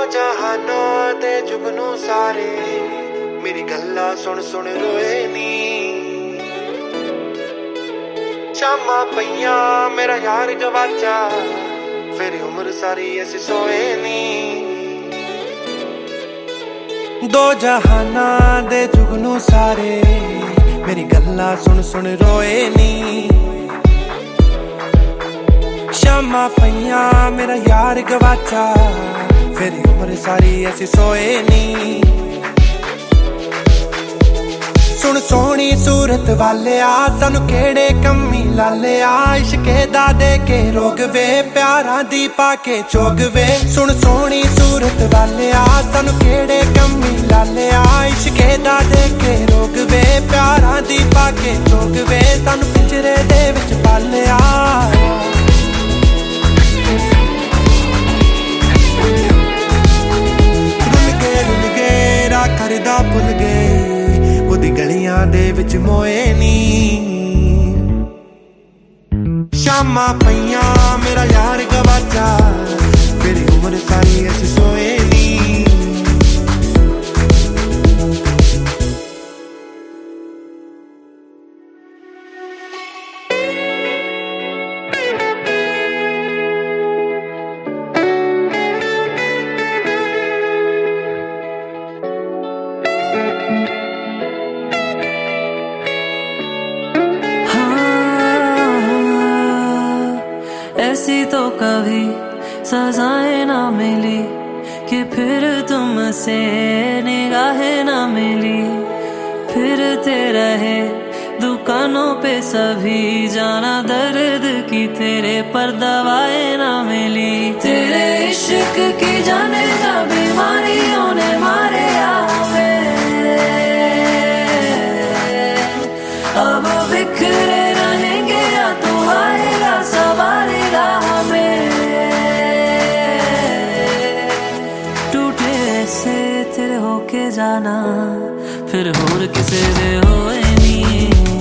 ਜਹਾਨਾਂ ਤੇ ਜੁਗਨੂ ਸਾਰੇ ਮੇਰੀ ਗੱਲਾਂ ਸੁਣ ਸੁਣ ਰੋਏ ਨੀ ਸ਼ਾਮਾਂ ਪਈਆਂ ਮੇਰਾ ਯਾਰ ਗਵਾਚਾ ਫਿਰ ਉਮਰ ਸਾਰੀ ਅਸੀਂ ਸੋਏ ਨੀ ਦੋ ਜਹਾਨਾਂ ਦੇ ਜੁਗਨੂ ਸਾਰੇ ਮੇਰੀ ਗੱਲਾਂ ਸੁਣ ਸੁਣ ਰੋਏ ਨੀ ਸ਼ਾਮਾਂ ਪਈਆਂ ਮੇਰਾ ਯਾਰ ਗਵਾਚਾ ਫਿਰ ਉਮਰ ਸਾਰੀ ਅਸੀਂ ਸੋਏ ਨੀ ਸੁਣ ਸੋਹਣੀ ਸੂਰਤ ਵਾਲਿਆ ਸਾਨੂੰ ਕਿਹੜੇ ਕੰਮੀ ਲਾਲਿਆ ਇਸ਼ਕੇ ਦਾ ਦੇ ਕੇ ਰੋਗ ਵੇ ਪਿਆਰਾਂ ਦੀ ਪਾ ਕੇ ਚੋਗ ਵੇ ਸੁਣ ਸੋਹਣੀ ਸੂਰਤ ਵਾਲਿਆ ਸਾਨੂੰ ਕਿਹੜੇ ਕੰਮੀ ਲਾਲਿਆ ਇਸ਼ਕੇ ਦਾ ਦੇ ਕੇ ਰੋਗ ਵੇ ਪਿਆਰਾਂ ਦੀ ਪਾ ਕੇ ਚੋਗ ਵੇ ਸਾਨੂੰ ਪਿੰਜਰੇ ਦੇ ਵਿੱਚ ਪਾਲਿਆ ਕਰਦਾ ਭੁੱਲ ਗਏ ਉਹਦੀ ਗਲੀਆਂ ਦੇ ਵਿੱਚ ਮੋਏ ਨੀ ਸ਼ਾਮਾਂ ਪਈਆਂ ਮੇਰਾ ਯਾਰ ਗਵਾਚਾ ਫਿਰ ਉਮਰ ਸਾਰੀ ਅਸੀਂ ਸੋਏ ਨੀ ऐसी तो कभी सजाएं ना मिली कि फिर तुमसे निगाहें ना मिली फिरते रहे दुकानों पे सभी जाना दर्द की तेरे पर दवाएं ना मिली तेरे इश्क की जाने जा बीमारियों ने मारे अब बिखरे रहेंगे या तू आएगा सवारेगा हमें टूटे से तेरे होके जाना फिर होर किसे दे होए नी